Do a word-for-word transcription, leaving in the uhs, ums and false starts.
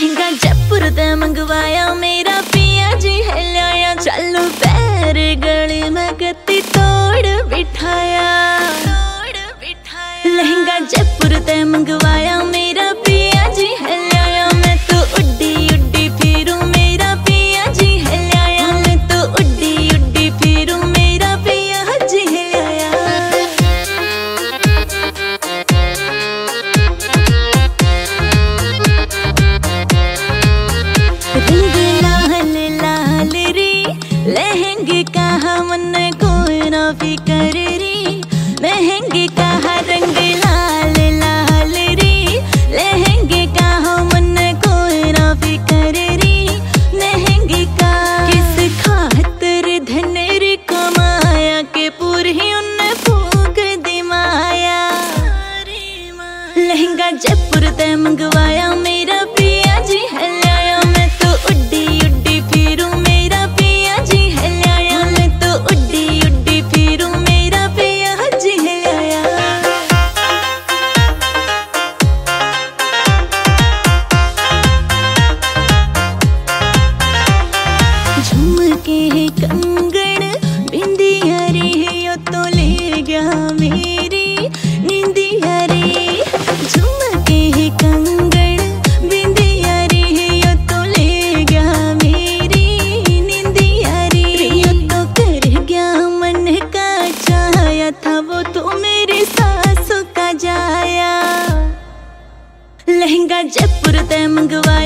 लहंगा जयपुर ते मंगवाया, मेरा पिया जी है लाया। चलो पैर गले में गति तोड़ बिठाया, लहंगा जयपुर ते मंगवाया, मेरा पिया जी है लाया। मैं तो उड्डी उड्डी फिरूं, मेरा पिया जी है लाया। मैं तो उड्डी उड्डी फिरूं, मेरा पिया जी है लाया। रंग लाल लाल रे लहंगे का मन कोई ना फिकर रे, महंगे का रंग लाल लाल रे लहंगे का मन कोई ना फिकर रे, महंगे का। किस खातर धन रे कमाया के पूरी उन फूक दी माया। लहंगा जयपुर ते मंगवाया, मेरा पिया जी है लाया। मैं तो उड्डी उड्डी फिरूं, मेरा पिया जी है लाया। मैं तो उड्डी उड्डी फिरूं, मेरा पिया जी है लाया। झुमके कंगन बिंदिया रे यो तो ले गया मेरी निंदिया रे। झुमके कंगन बिंदिया रे यो तो ले गया मेरी निंदिया रे। यो तो कर गया मन का चाया था, वो तो मेरी सासू का जाया। लहंगा जयपुर ते मंगवाया,